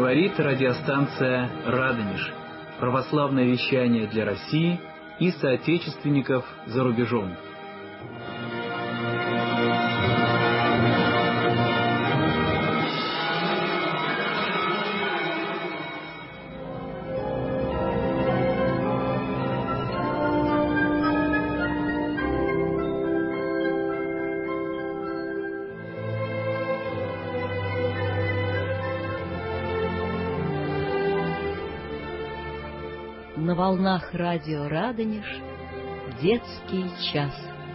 Говорит радиостанция «Радонеж». Православное вещание для России и соотечественников за рубежом. На волнах радио «Радонеж» детский час.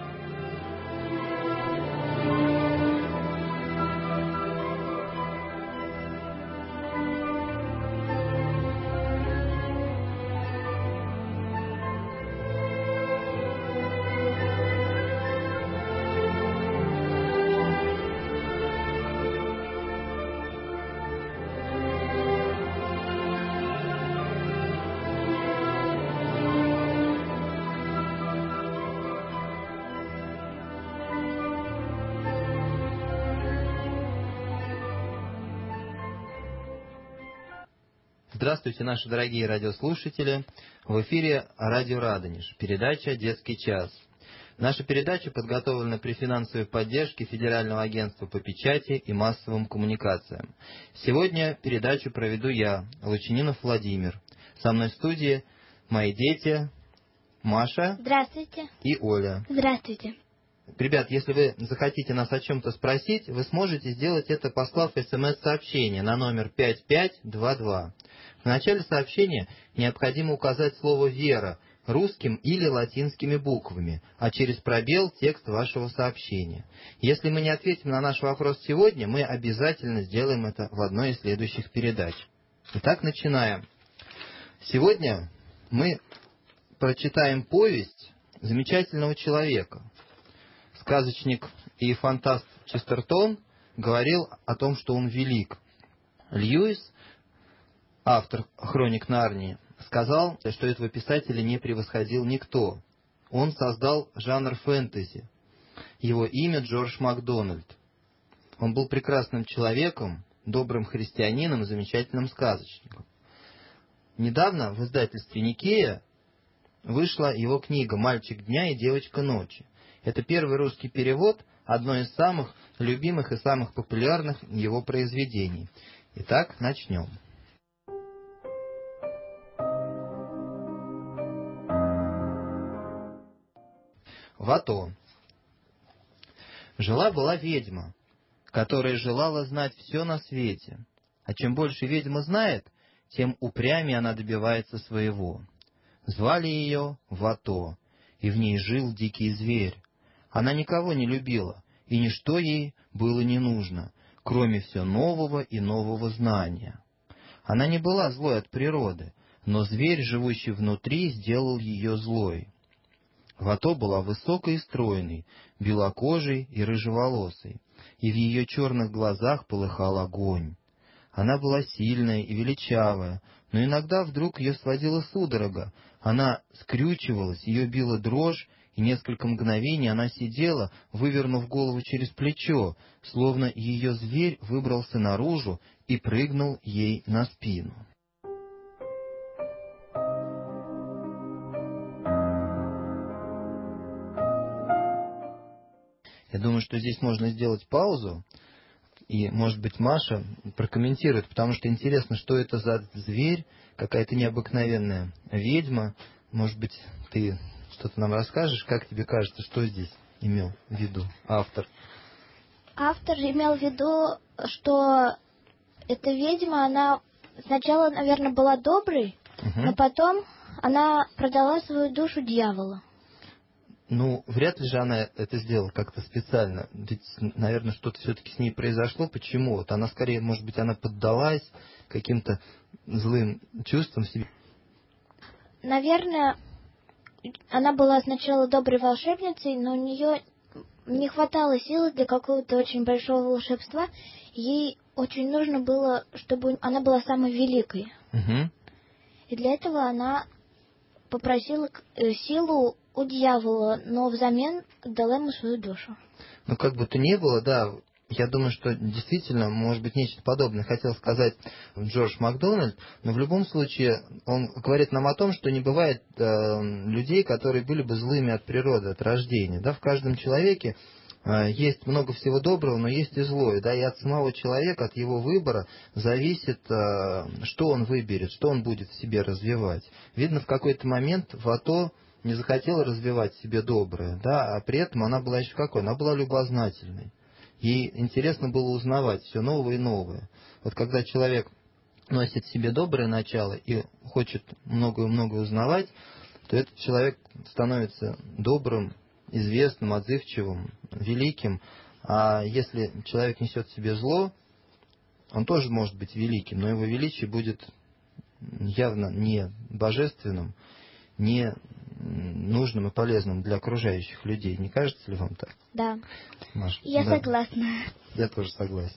Здравствуйте, наши дорогие радиослушатели! В эфире радио «Радонеж», передача «Детский час». Наша передача подготовлена при финансовой поддержке Федерального агентства по печати и массовым коммуникациям. Сегодня передачу проведу я, Лучининов Владимир. Со мной в студии мои дети Маша. Здравствуйте. И Оля. Здравствуйте. Ребят, если вы захотите нас о чем-то спросить, вы сможете сделать это, послав СМС-сообщение на номер 5522. В начале сообщения необходимо указать слово «вера» русским или латинскими буквами, а через пробел текст вашего сообщения. Если мы не ответим на наш вопрос сегодня, мы обязательно сделаем это в одной из следующих передач. Итак, начинаем. Сегодня мы прочитаем повесть замечательного человека. Сказочник и фантаст Честертон говорил о том, что он велик. Льюис, автор «Хроник Нарнии», сказал, что этого писателя не превосходил никто. Он создал жанр фэнтези. Его имя Джордж Макдональд. Он был прекрасным человеком, добрым христианином и замечательным сказочником. Недавно в издательстве «Никея» вышла его книга «Мальчик дня и девочка ночи». Это первый русский перевод, одно из самых любимых и самых популярных его произведений. Итак, начнем. Вато. Жила-была ведьма, которая желала знать все на свете. А чем больше ведьма знает, тем упрямее она добивается своего. Звали ее Вато, и в ней жил дикий зверь. Она никого не любила, и ничто ей было не нужно, кроме все нового и нового знания. Она не была злой от природы, но зверь, живущий внутри, сделал ее злой. Вато была высокой и стройной, белокожей и рыжеволосой, и в ее черных глазах полыхал огонь. Она была сильная и величавая, но иногда вдруг ее сводила судорога. Она скрючивалась, ее била дрожь, и несколько мгновений она сидела, вывернув голову через плечо, словно ее зверь выбрался наружу и прыгнул ей на спину. Я думаю, что здесь можно сделать паузу, и, может быть, Маша прокомментирует, потому что интересно, что это за зверь, какая-то необыкновенная ведьма. Может быть, ты что-то нам расскажешь, как тебе кажется, что здесь имел в виду автор? Автор имел в виду, что эта ведьма, она сначала, наверное, была доброй, но потом она продала свою душу дьяволу. Ну, вряд ли же она это сделала как-то специально. Ведь, наверное, что-то все-таки с ней произошло. Почему? Вот она скорее, может быть, она поддалась каким-то злым чувствам в себе. Наверное, она была сначала доброй волшебницей, но у нее не хватало силы для какого-то очень большого волшебства. Ей очень нужно было, чтобы она была самой великой. И для этого она попросила силу у дьявола, но взамен дала ему свою душу. Ну, как бы то ни было, да, Я думаю, что действительно, может быть, нечто подобное хотел сказать Джордж Макдональд, но в любом случае он говорит нам о том, что не бывает людей, которые были бы злыми от природы, от рождения. Да? В каждом человеке есть много всего доброго, но есть и злое. Да? И от самого человека, от его выбора зависит, что он выберет, что он будет в себе развивать. Видно, в какой-то момент Вато не захотела развивать в себе доброе, да? А при этом она была еще какой? Она была любознательной. Ей интересно было узнавать все новое и новое. Вот когда человек носит в себе доброе начало и хочет многое-многое узнавать, то этот человек становится добрым, известным, отзывчивым, великим. А если человек несет в себе зло, он тоже может быть великим, но его величие будет явно не божественным, не нужным и полезным для окружающих людей. Не кажется ли вам так? Да. Маша? Я Да. согласна. Я тоже согласен.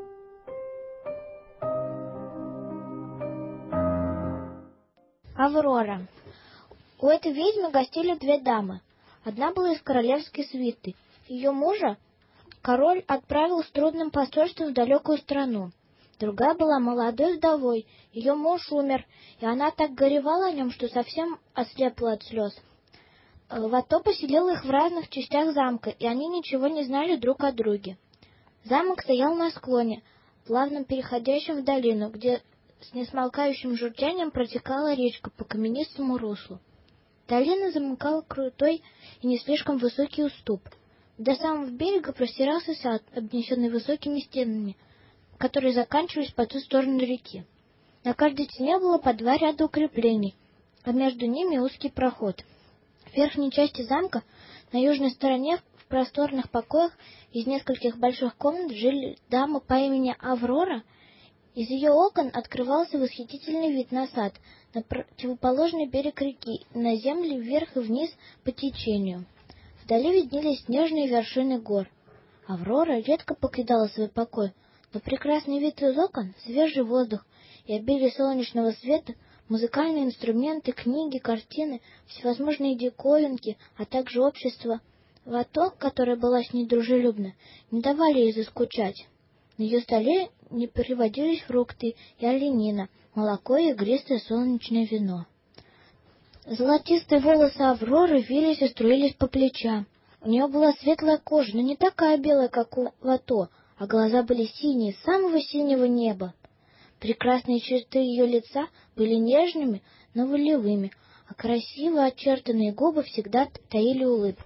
Аврора. У этой ведьмы гостили две дамы. Одна была из королевской свиты. Ее мужа король отправил с трудным посольством в далекую страну. Другая была молодой вдовой. Ее муж умер, и она так горевала о нем, что совсем ослепла от слез. Вато поселил их в разных частях замка, и они ничего не знали друг о друге. Замок стоял на склоне, плавно переходящем в долину, где с несмолкающим журчанием протекала речка по каменистому руслу. Долина замыкала крутой и не слишком высокий уступ. До самого берега простирался сад, обнесенный высокими стенами, которые заканчивались по ту сторону реки. На каждой стене было по 2 ряда укреплений, а между ними узкий проход. В верхней части замка, на южной стороне, в просторных покоях из нескольких больших комнат жили дамы по имени Аврора. Из ее окон открывался восхитительный вид на сад, на противоположный берег реки, на земли вверх и вниз по течению. Вдали виднелись снежные вершины гор. Аврора редко покидала свой покой, но прекрасный вид из окон, свежий воздух и обилие солнечного света, музыкальные инструменты, книги, картины, всевозможные диковинки, а также общество Вато, которая была с ней дружелюбна, не давали ей заскучать. На ее столе не приводились фрукты и оленина, молоко и игристое солнечное вино. Золотистые волосы Авроры вились и струились по плечам. У нее была светлая кожа, но не такая белая, как у Вато, а глаза были синие, самого синего неба. Прекрасные черты ее лица были нежными, но волевыми, а красиво очертанные губы всегда таили улыбку.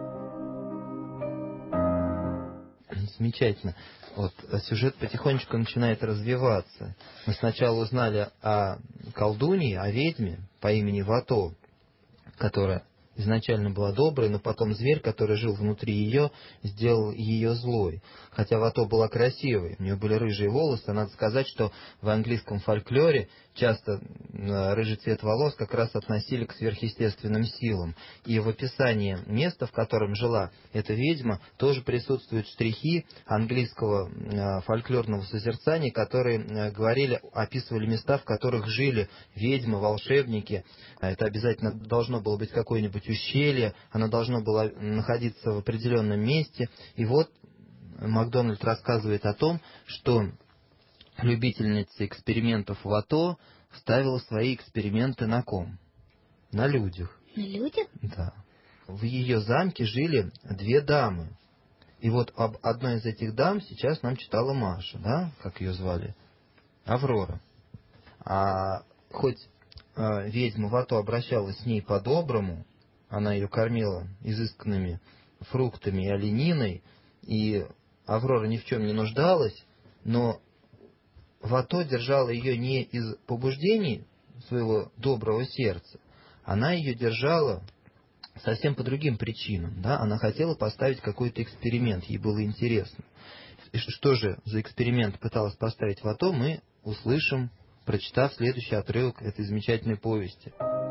Замечательно. Вот сюжет потихонечку начинает развиваться. Мы сначала узнали о колдунье, о ведьме по имени Вато, которая изначально была доброй, но потом зверь, который жил внутри ее, сделал ее злой. Хотя Вато была красивой, у нее были рыжие волосы, надо сказать, что в английском фольклоре часто рыжий цвет волос как раз относили к сверхъестественным силам. И в описании места, в котором жила эта ведьма, тоже присутствуют штрихи английского фольклорного созерцания, которые описывали места, в которых жили ведьмы, волшебники. Это обязательно должно было быть какое-нибудь ущелье, оно должно было находиться в определенном месте. И вот Макдональд рассказывает о том, что любительница экспериментов Вато ставила свои эксперименты на ком? На людях. На людях? Да. В ее замке жили 2 дамы. И вот об одной из этих дам сейчас нам читала Маша, да? Как ее звали? Аврора. А хоть ведьма Вато обращалась с ней по-доброму, она ее кормила изысканными фруктами и олениной, и Аврора ни в чем не нуждалась, но Вато держала ее не из побуждений своего доброго сердца, она ее держала совсем по другим причинам. Да? Она хотела поставить какой-то эксперимент, ей было интересно. И что же за эксперимент пыталась поставить Вато, мы услышим, прочитав следующий отрывок этой замечательной повести.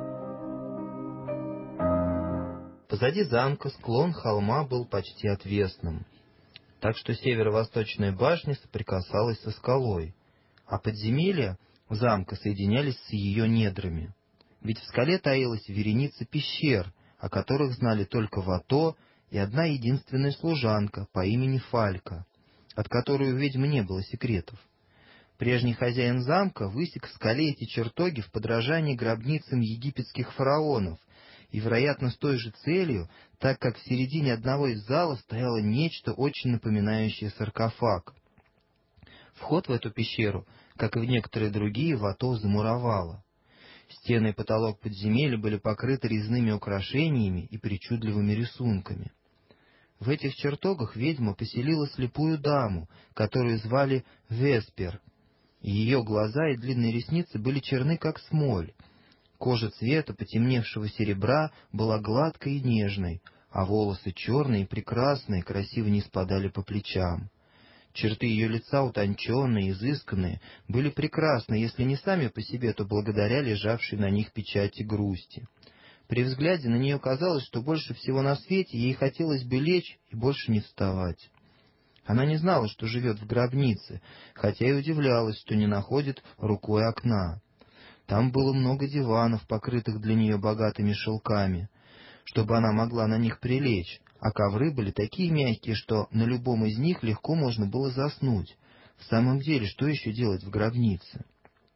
Позади замка склон холма был почти отвесным, так что северо-восточная башня соприкасалась со скалой, а подземелья замка соединялись с ее недрами. Ведь в скале таилась вереница пещер, о которых знали только Вато и одна единственная служанка по имени Фалька. от которой у ведьмы не было секретов. Прежний хозяин замка высек в скале эти чертоги в подражании гробницам египетских фараонов, и, вероятно, с той же целью, так как в середине одного из залов стояло нечто, очень напоминающее саркофаг. Вход в эту пещеру, как и в некоторые другие, Вато замуровало. Стены и потолок подземелья были покрыты резными украшениями и причудливыми рисунками. В этих чертогах ведьма поселила слепую даму, которую звали Веспер. Ее глаза и длинные ресницы были черны, как смоль. Кожа цвета потемневшего серебра была гладкой и нежной, а волосы черные и прекрасные, красиво не спадали по плечам. Черты ее лица, утонченные, изысканные, были прекрасны, если не сами по себе, то благодаря лежавшей на них печати грусти. При взгляде на нее казалось, что больше всего на свете ей хотелось бы лечь и больше не вставать. Она не знала, что живет в гробнице, хотя и удивлялась, что не находит рукой окна. Там было много диванов, покрытых для нее богатыми шелками, чтобы она могла на них прилечь, а ковры были такие мягкие, что на любом из них легко можно было заснуть. В самом деле, что еще делать в гробнице?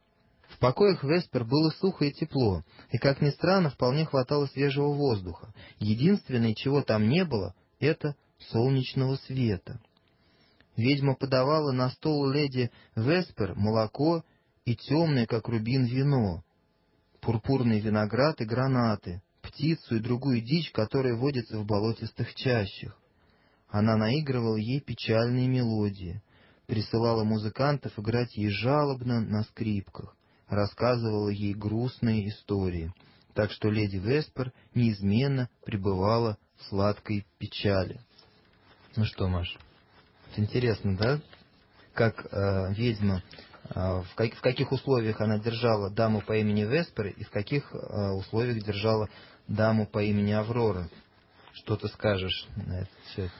В покоях Веспер было сухо и тепло, и, как ни странно, вполне хватало свежего воздуха. Единственное, чего там не было, — это солнечного света. Ведьма подавала на стол леди Веспер молоко и темное, как рубин, вино, пурпурный виноград и гранаты, птицу и другую дичь, которая водится в болотистых чащах. Она наигрывала ей печальные мелодии, присылала музыкантов играть ей жалобно на скрипках, рассказывала ей грустные истории, так что леди Веспер неизменно пребывала в сладкой печали. Ну что, Маш, интересно, да? Как ведьма, в каких условиях она держала даму по имени Веспер и в каких условиях держала даму по имени Аврора. Что ты скажешь на этот счет?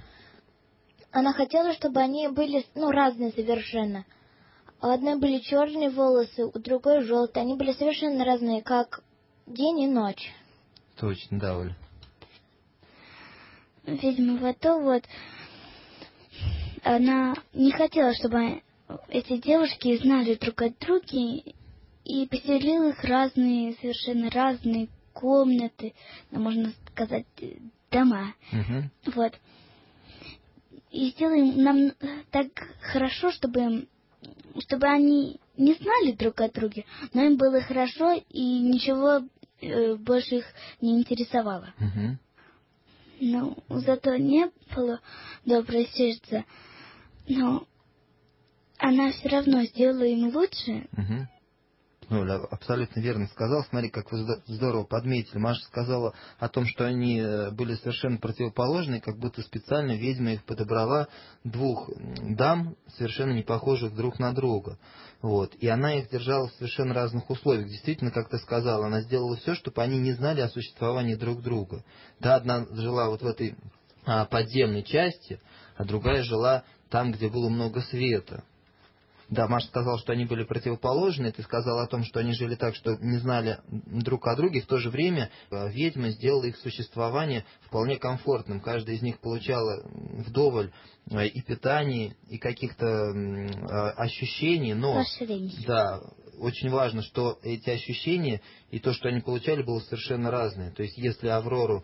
Она хотела, чтобы они были, разные совершенно. У одной были черные волосы, у другой желтые. Они были совершенно разные, как день и ночь. Точно, да, Оля. Ведьма Вато, она не хотела, чтобы эти девушки знали друг от друга, и поселила их совершенно разные комнаты, можно сказать, дома. Угу. И сделаем нам так хорошо, чтобы они не знали друг от друга, но им было хорошо, и ничего больше их не интересовало. Угу. Но зато не было доброе сердце, но она все равно сделала им лучше. Угу. Оля абсолютно верно сказал. Смотри, как вы здорово подметили. Маша сказала о том, что они были совершенно противоположные, как будто специально ведьма их подобрала двух дам, совершенно не похожих друг на друга. И она их держала в совершенно разных условиях. Действительно, как ты сказала, она сделала все, чтобы они не знали о существовании друг друга. Да, одна жила в этой подземной части, а другая жила там, где было много света. Да, Маша сказала, что они были противоположны, ты сказала о том, что они жили так, что не знали друг о друге, в то же время ведьма сделала их существование вполне комфортным. Каждая из них получала вдоволь и питания, и каких-то ощущений, но да, очень важно, что эти ощущения и то, что они получали, было совершенно разное. То есть, если Аврору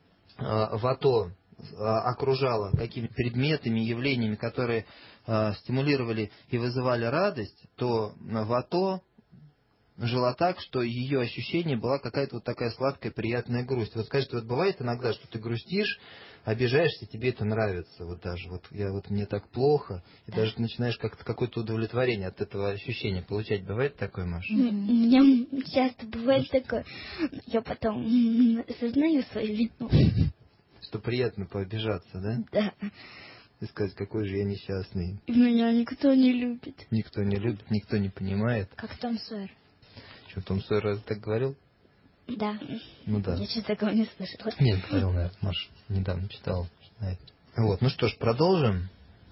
Вато окружала какими-то предметами, явлениями, которые стимулировали и вызывали радость, то Вато жила так, что ее ощущение была какая-то такая сладкая, приятная грусть. Скажите, бывает иногда, что ты грустишь, обижаешься, тебе это нравится, мне так плохо, и даже начинаешь как-то какое-то удовлетворение от этого ощущения получать. Бывает такое, Маша? У меня часто бывает такое. Я потом осознаю свою вину. Что приятно пообижаться, да? Да. И сказать, какой же я несчастный. Меня никто не любит. Никто не любит, никто не понимает. Как Том Сойер. Что, Том Сойер разве так говорил? Да. Ну да. Я что-то такого не слышала. Нет, говорил, наверное, Маша недавно читала. Ну что ж, продолжим.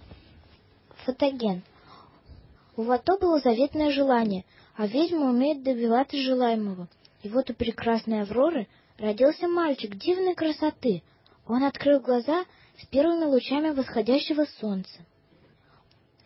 Фотоген. У Вато было заветное желание, а ведьма умеет добиваться желаемого. И у прекрасной Авроры родился мальчик дивной красоты. Он открыл глаза с первыми лучами восходящего солнца.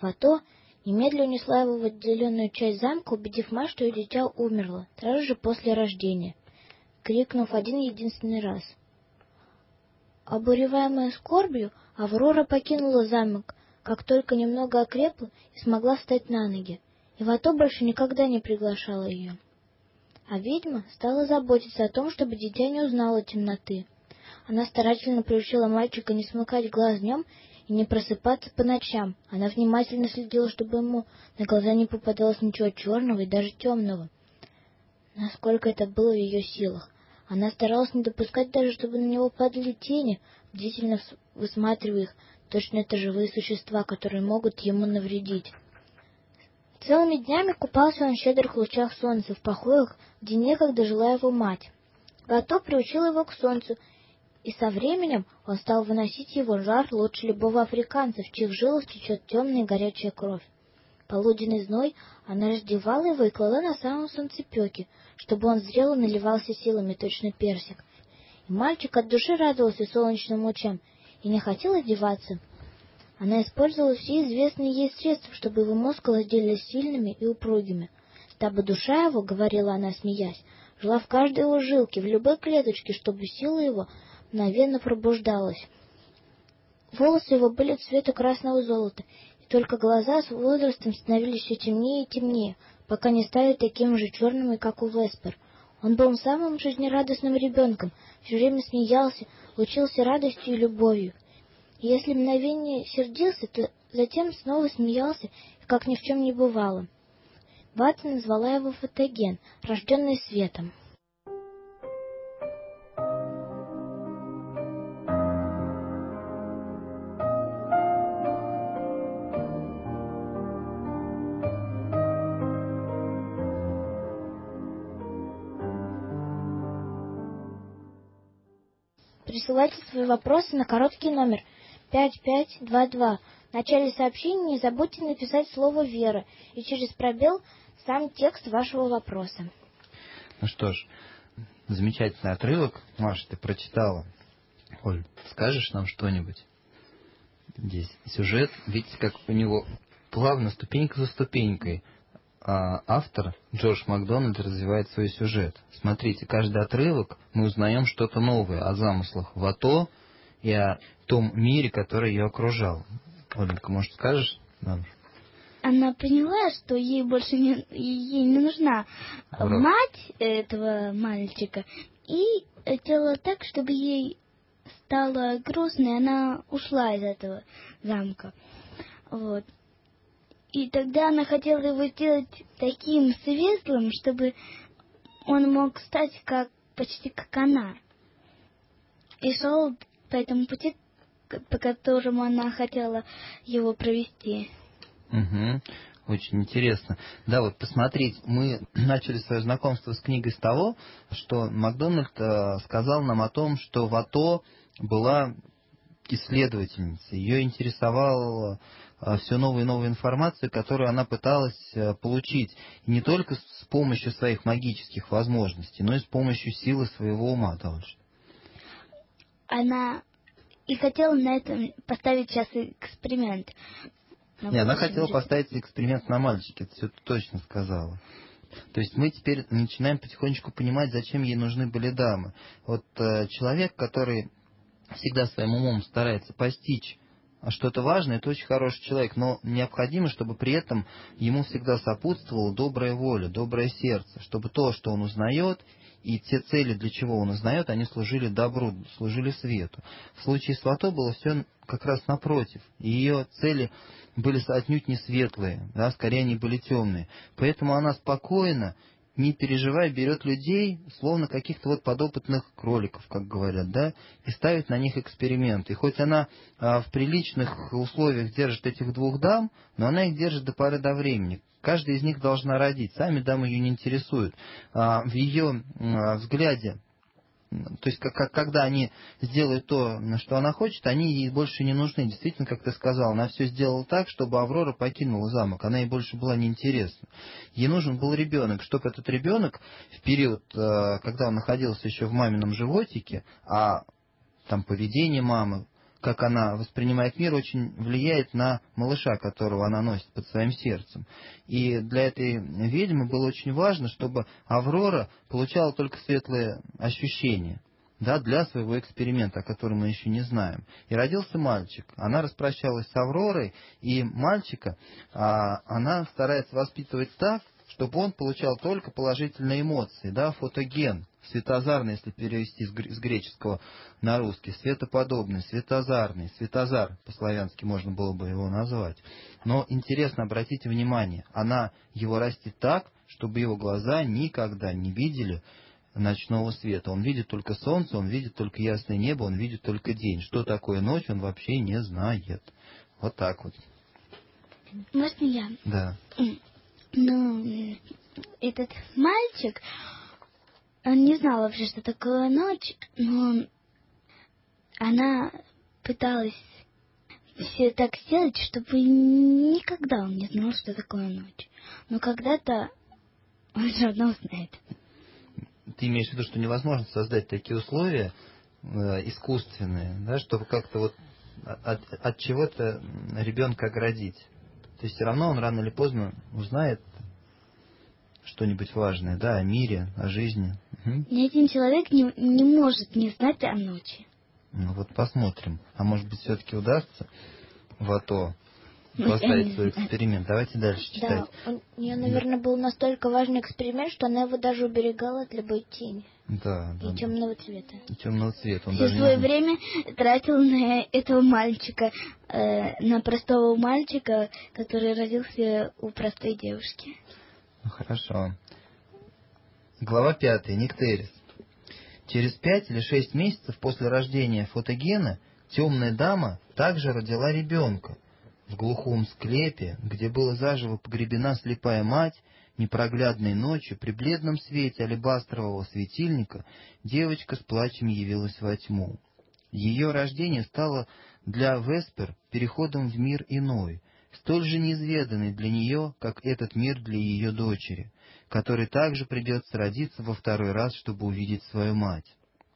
Вато немедленно унесла его в отделенную часть замка, убедив мать, что ее дитя умерло сразу же после рождения, крикнув один единственный раз. Обуреваемая скорбью, Аврора покинула замок, как только немного окрепла и смогла встать на ноги, и Вато больше никогда не приглашала ее. А ведьма стала заботиться о том, чтобы дитя не узнало темноты. Она старательно приучила мальчика не смыкать глаз днем и не просыпаться по ночам. Она внимательно следила, чтобы ему на глаза не попадалось ничего черного и даже темного, насколько это было в ее силах. Она старалась не допускать даже, чтобы на него падали тени, бдительно высматривая их, точно это живые существа, которые могут ему навредить. Целыми днями купался он в щедрых лучах солнца, в покоях, где некогда жила его мать. Вато приучил его к солнцу, и со временем он стал выносить его жар лучше любого африканца, в чьих жилах течет темная и горячая кровь. Полуденный зной она раздевала его и клала на самом солнцепеке, чтобы он зрел и наливался силами, точно персик. И мальчик от души радовался солнечным лучам и не хотел одеваться. Она использовала все известные ей средства, чтобы его мускулы сделались сильными и упругими. Дабы душа его, — говорила она, смеясь, — жила в каждой его жилке, в любой клеточке, чтобы сила его мгновенно пробуждалась. Волосы его были цвета красного золота, и только глаза с возрастом становились все темнее и темнее, пока не стали такими же черными, как у Веспер. Он был самым жизнерадостным ребенком, все время смеялся, лучился радостью и любовью. И если мгновение сердился, то затем снова смеялся, как ни в чем не бывало. Вата назвала его Фотоген, рожденный светом. Присылайте свои вопросы на короткий номер 5522. В начале сообщения не забудьте написать слово «Вера» и через пробел сам текст вашего вопроса. Ну что ж, замечательный отрывок, Маша, ты прочитала. Оль, скажешь нам что-нибудь? Здесь сюжет, видите, как у него плавно, ступенька за ступенькой. Автор Джордж Макдональд развивает свой сюжет. Смотрите, каждый отрывок мы узнаем что-то новое о замыслах Вато и о том мире, который ее окружал. Оленька, может, скажешь нам? Она поняла, что ей больше ей не нужна мать этого мальчика, и сделала так, чтобы ей стало грустно, и она ушла из этого замка. Вот. И тогда она хотела его сделать таким светлым, чтобы он мог стать почти как она. И шел по этому пути, по которому она хотела его провести. Угу. Очень интересно. Да, вот посмотрите, мы начали свое знакомство с книгой с того, что Макдональд сказал нам о том, что Вато была исследовательницей. Ее интересовала все новую и новую информацию, которую она пыталась получить. И не только с помощью своих магических возможностей, но и с помощью силы своего ума. Она и хотела на этом поставить сейчас эксперимент. Она хотела поставить эксперимент на мальчике, это все точно сказала. То есть мы теперь начинаем потихонечку понимать, зачем ей нужны были дамы. Вот человек, который всегда своим умом старается постичь что-то важное, это очень хороший человек, но необходимо, чтобы при этом ему всегда сопутствовала добрая воля, доброе сердце, чтобы то, что он узнает, и те цели, для чего он узнает, они служили добру, служили свету. В случае с Вато было все как раз напротив. И ее цели были отнюдь не светлые, да, скорее они были темные. Поэтому она спокойно, не переживая, берет людей, словно каких-то вот подопытных кроликов, как говорят, да, и ставит на них эксперимент. И хоть она в приличных условиях держит этих двух дам, но она их держит до поры до времени. Каждая из них должна родить. Сами дамы ее не интересуют. В ее взгляде, то есть когда они сделают то, что она хочет, они ей больше не нужны. Действительно, как ты сказал, она все сделала так, чтобы Аврора покинула замок. Она ей больше была неинтересна. Ей нужен был ребенок, чтобы этот ребенок в период, когда он находился еще в мамином животике, а там поведение мамы, как она воспринимает мир, очень влияет на малыша, которого она носит под своим сердцем. И для этой ведьмы было очень важно, чтобы Аврора получала только светлые ощущения, да, для своего эксперимента, о котором мы еще не знаем. И родился мальчик. Она распрощалась с Авророй, и мальчика она старается воспитывать так, чтобы он получал только положительные эмоции, да, фотоген, светозарный, если перевести с греческого на русский, светоподобный, светозарный, светозар, по-славянски можно было бы его назвать. Но интересно, обратите внимание, она его растит так, чтобы его глаза никогда не видели ночного света. Он видит только солнце, он видит только ясное небо, он видит только день. Что такое ночь, он вообще не знает. Вот так вот. Можно я? Да. Ну, этот мальчик, он не знал вообще, что такое ночь, но она пыталась все так сделать, чтобы никогда он не знал, что такое ночь. Но когда-то он все равно узнает. Ты имеешь в виду, что невозможно создать такие условия искусственные, да, чтобы как-то вот от чего-то ребенка оградить. То есть все равно он рано или поздно узнает что-нибудь важное, да, о мире, о жизни. Угу. Ни один человек не может не знать о ночи. Ну вот посмотрим. А может быть все-таки удастся Вато поставить свой эксперимент. Давайте дальше читать. Да, у нее, наверное, был настолько важный эксперимент, что она его даже уберегала от любой тени. Да, да. И темного цвета. И темного цвета. Он Все даже свое время тратил на этого мальчика, на простого мальчика, который родился у простой девушки. Ну, хорошо. Глава 5. Никтерис. Через 5 или 6 месяцев после рождения Фотогена темная дама также родила ребенка. В глухом склепе, где была заживо погребена слепая мать, непроглядной ночью при бледном свете алебастрового светильника девочка с плачем явилась во тьму. Ее рождение стало для Веспер переходом в мир иной, столь же неизведанный для нее, как этот мир для ее дочери, которой также придется родиться во второй раз, чтобы увидеть свою мать.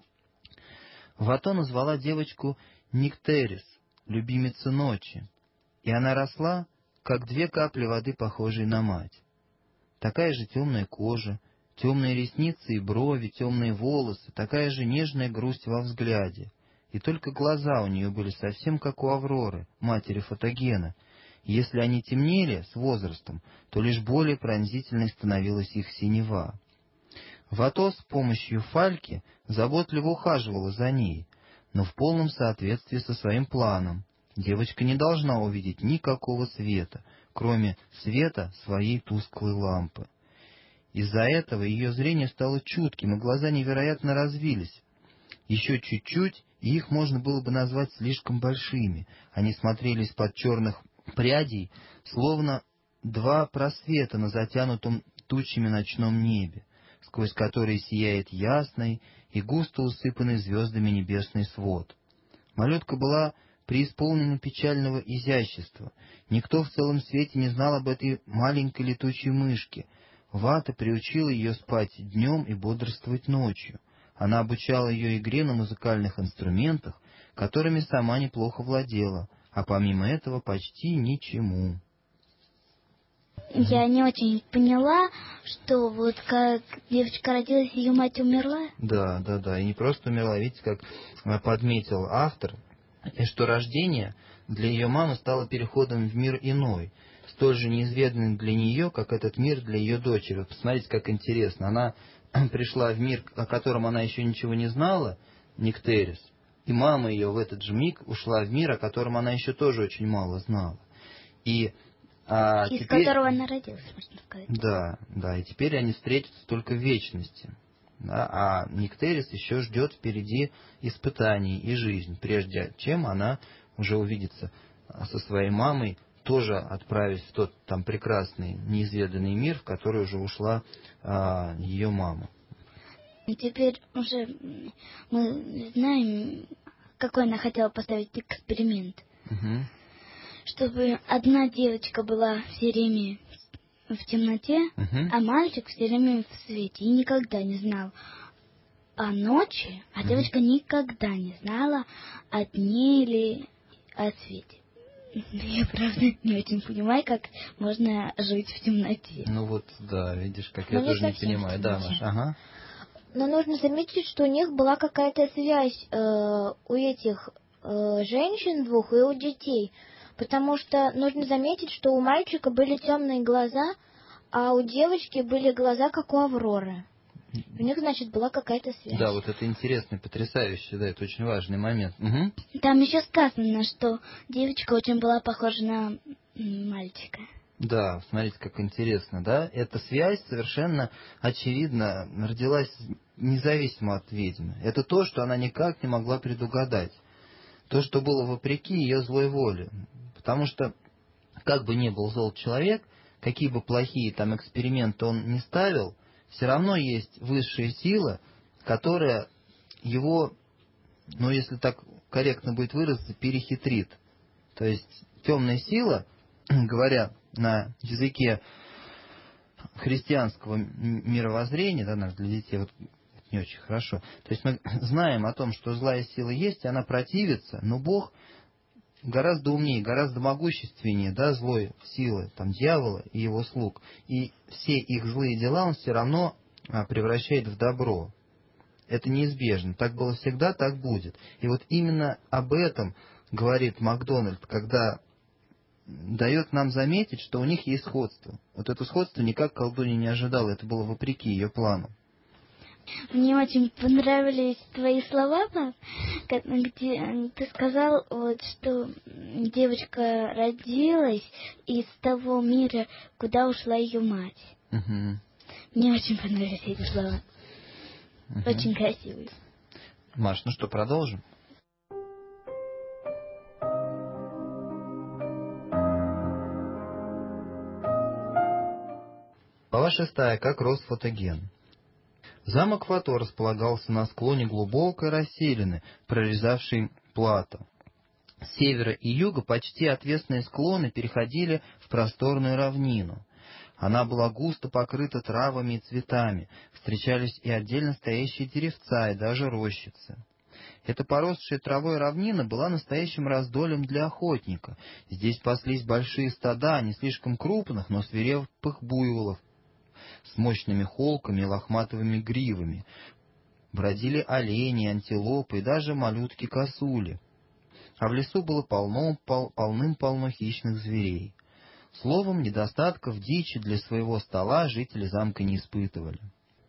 Вато назвала девочку Никтерис, любимица ночи, и она росла, как 2 капли воды, похожие на мать. Такая же темная кожа, темные ресницы и брови, темные волосы, такая же нежная грусть во взгляде. И только глаза у нее были совсем как у Авроры, матери Фотогена. И если они темнели с возрастом, то лишь более пронзительной становилась их синева. Вато с помощью Фальки заботливо ухаживала за ней, но в полном соответствии со своим планом. Девочка не должна увидеть никакого света, кроме света своей тусклой лампы. Из-за этого ее зрение стало чутким, и глаза невероятно развились. Еще чуть-чуть, и их можно было бы назвать слишком большими. Они смотрели из-под черных прядей, словно 2 просвета на затянутом тучами ночном небе, сквозь которые сияет ясный и густо усыпанный звездами небесный свод. Малютка была преисполнена печального изящества. Никто в целом свете не знал об этой маленькой летучей мышке. Вата приучила ее спать днем и бодрствовать ночью. Она обучала ее игре на музыкальных инструментах, которыми сама неплохо владела, а помимо этого почти ничему. Я не очень поняла, что вот как девочка родилась, ее мать умерла. Да, и не просто умерла, видите, как подметил автор, и что рождение для ее мамы стало переходом в мир иной, столь же неизведанный для нее, как этот мир для ее дочери. Вот посмотрите, как интересно. Она пришла в мир, о котором она еще ничего не знала, Никтерис, и мама ее в этот же миг ушла в мир, о котором она еще тоже очень мало знала. И из теперь, которого она родилась, можно сказать. Да, и теперь они встретятся только в вечности. Да, а Никтерис еще ждет впереди испытаний и жизнь, прежде чем она уже увидится со своей мамой, тоже отправясь в тот там прекрасный неизведанный мир, в который уже ушла ее мама. И теперь уже мы знаем, какой она хотела поставить эксперимент. Угу. Чтобы одна девочка была все время в темноте, а мальчик все время в свете. И никогда не знал, о ночи, а девочка никогда не знала о дне или о свете. Я, правда, не очень понимаю, как можно жить в темноте. Ну вот, да, видишь, как Ну, я не тоже не совсем понимаю. в Да, темноте. Маш, ага. Но нужно заметить, что у них была какая-то связь у этих женщин двух и у детей. Потому что нужно заметить, что у мальчика были темные глаза, а у девочки были глаза, как у Авроры. У них, значит, была какая-то связь. Да, вот это интересно, потрясающе, да, это очень важный момент. Угу. Там еще сказано, что девочка очень была похожа на мальчика. Да, смотрите, как интересно, да? Эта связь совершенно очевидно родилась независимо от ведьмы. Это то, что она никак не могла предугадать. То, что было вопреки ее злой воле. Потому что, как бы ни был зол человек, какие бы плохие там эксперименты он не ставил, все равно есть высшая сила, которая его, ну, если так корректно будет выразиться, перехитрит. То есть темная сила, говоря на языке христианского мировоззрения, да, для детей вот не очень хорошо. То есть мы знаем о том, что злая сила есть, и она противится, но Бог гораздо умнее, гораздо могущественнее, да, злой силы, там, дьявола и его слуг. И все их злые дела он все равно превращает в добро. Это неизбежно. Так было всегда, так будет. И вот именно об этом говорит Макдональд, когда дает нам заметить, что у них есть сходство. Вот это сходство никак колдунья не ожидала, это было вопреки ее плану. Мне очень понравились твои слова, пап, где ты сказал, вот, что девочка родилась из того мира, куда ушла ее мать. Угу. Мне очень понравились эти слова. Угу. Очень красивые. Маш, ну что, продолжим? Глава 6. Как рос Фотоген. Замок Фото располагался на склоне глубокой расселины, прорезавшей плато. С севера и юга почти отвесные склоны переходили в просторную равнину. Она была густо покрыта травами и цветами, встречались и отдельно стоящие деревца, и даже рощицы. Эта поросшая травой равнина была настоящим раздольем для охотника. Здесь паслись большие стада, не слишком крупных, но свирепых буйволов, с мощными холками и лохматовыми гривами. Бродили олени, антилопы и даже малютки-косули. А в лесу было полным-полно хищных зверей. Словом, недостатков дичи для своего стола жители замка не испытывали.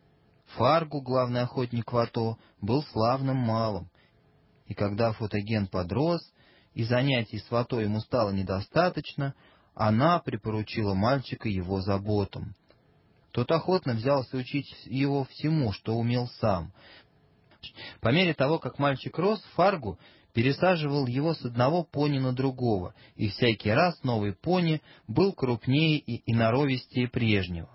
Фаргу, главный охотник Фото, был славным малым, и когда Фотоген подрос, и занятий с Фото ему стало недостаточно, она припоручила мальчика его заботам. Тот охотно взялся учить его всему, что умел сам. По мере того, как мальчик рос, Фаргу пересаживал его с одного пони на другого, и всякий раз новый пони был крупнее и норовистее прежнего.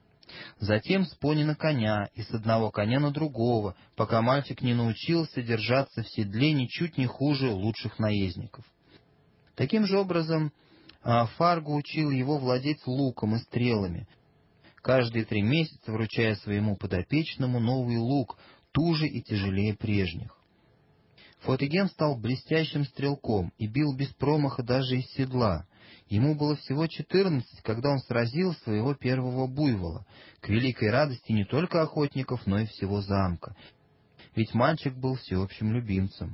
Затем с пони на коня, и с одного коня на другого, пока мальчик не научился держаться в седле ничуть не хуже лучших наездников. Таким же образом Фаргу учил его владеть луком и стрелами, каждые 3 месяца вручая своему подопечному новый лук, туже и тяжелее прежних. Фотоген стал блестящим стрелком и бил без промаха даже из седла. Ему было всего 14, когда он сразил своего первого буйвола, к великой радости не только охотников, но и всего замка. Ведь мальчик был всеобщим любимцем.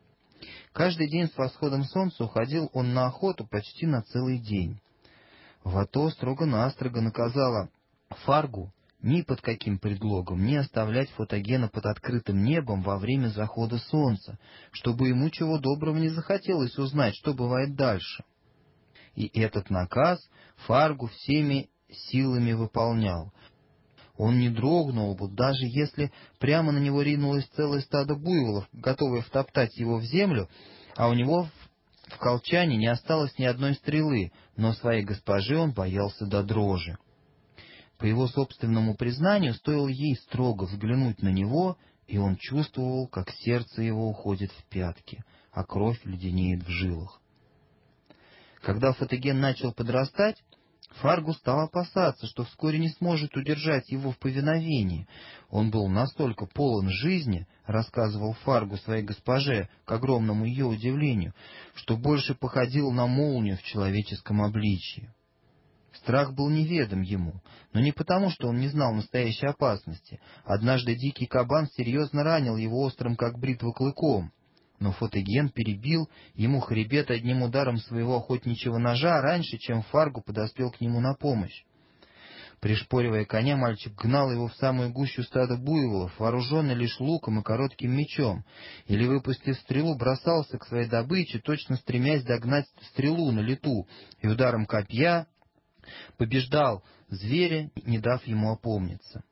Каждый день с восходом солнца уходил он на охоту почти на целый день. Фото строго-настрого наказала Фаргу ни под каким предлогом не оставлять Фотогена под открытым небом во время захода солнца, чтобы ему чего доброго не захотелось узнать, что бывает дальше. И этот наказ Фаргу всеми силами выполнял. Он не дрогнул бы, даже если прямо на него ринулось целое стадо буйволов, готовое втоптать его в землю, а у него в колчане не осталось ни одной стрелы, но своей госпожи он боялся до дрожи. По его собственному признанию, стоило ей строго взглянуть на него, и он чувствовал, как сердце его уходит в пятки, а кровь леденеет в жилах. Когда Фотоген начал подрастать, Фаргус стал опасаться, что вскоре не сможет удержать его в повиновении. Он был настолько полон жизни, рассказывал Фаргу своей госпоже, к огромному ее удивлению, что больше походил на молнию в человеческом обличье. Страх был неведом ему, но не потому, что он не знал настоящей опасности. Однажды дикий кабан серьезно ранил его острым, как бритва, клыком. Но Фотоген перебил ему хребет одним ударом своего охотничьего ножа раньше, чем Фаргу подоспел к нему на помощь. Пришпоривая коня, мальчик гнал его в самую гущу стада буйволов, вооруженный лишь луком и коротким мечом, или, выпустив стрелу, бросался к своей добыче, точно стремясь догнать стрелу на лету, и ударом копья побеждал зверя, не дав ему опомниться.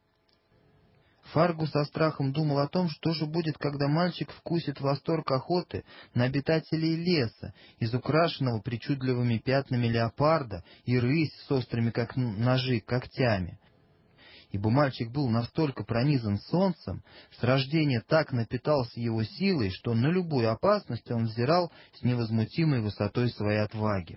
Фаргу со страхом думал о том, что же будет, когда мальчик вкусит восторг охоты на обитателей леса, изукрашенного причудливыми пятнами леопарда и рысь с острыми, как ножи, когтями. Ибо мальчик был настолько пронизан солнцем, с рождения так напитался его силой, что на любую опасность он взирал с невозмутимой высотой своей отваги.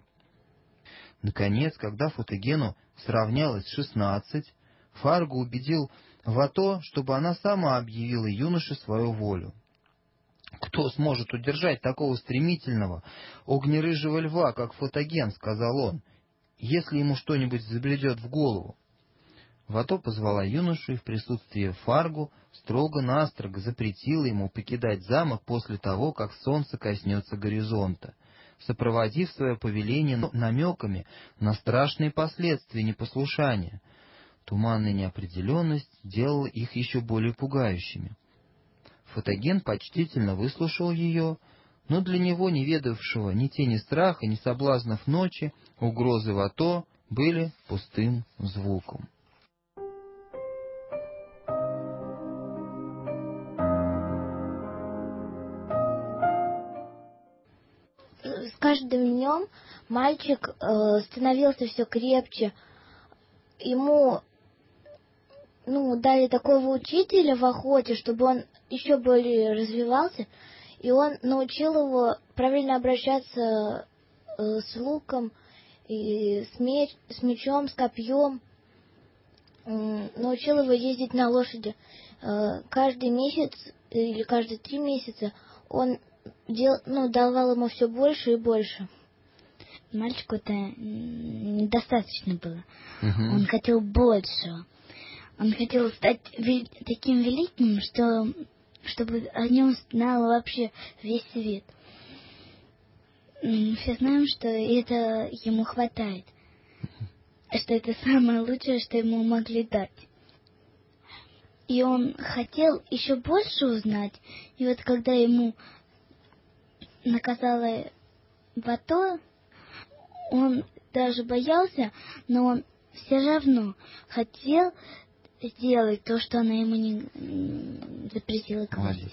Наконец, когда Фотогену сравнялось 16, Фаргу убедил Вато, чтобы она сама объявила юноше свою волю. «Кто сможет удержать такого стремительного, огнерыжего льва, как Фотоген?» — сказал он, — «если ему что-нибудь забредет в голову». Вато позвала юношу и в присутствии Фаргу строго-настрого запретила ему покидать замок после того, как солнце коснется горизонта, сопроводив свое повеление намеками на страшные последствия непослушания. Туманная неопределенность делала их еще более пугающими. Фотоген почтительно выслушал ее, но для него, не ведавшего ни тени страха, ни соблазнов ночи, угрозы Вато были пустым звуком. С каждым днем мальчик становился все крепче. Ему дали такого учителя в охоте, чтобы он еще более развивался, и он научил его правильно обращаться с луком, и с мечом, с копьем, научил его ездить на лошади. Каждый месяц или каждые 3 месяца он давал ему все больше и больше. Мальчику это недостаточно было. Он хотел большего. Он хотел стать таким великим, чтобы о нем знал вообще весь свет. Все знаем, что это ему хватает. Что это самое лучшее, что ему могли дать. И он хотел еще больше узнать. И вот когда ему наказала Вато, он даже боялся, но он все равно хотел сделать то, что она ему не запретила говорить.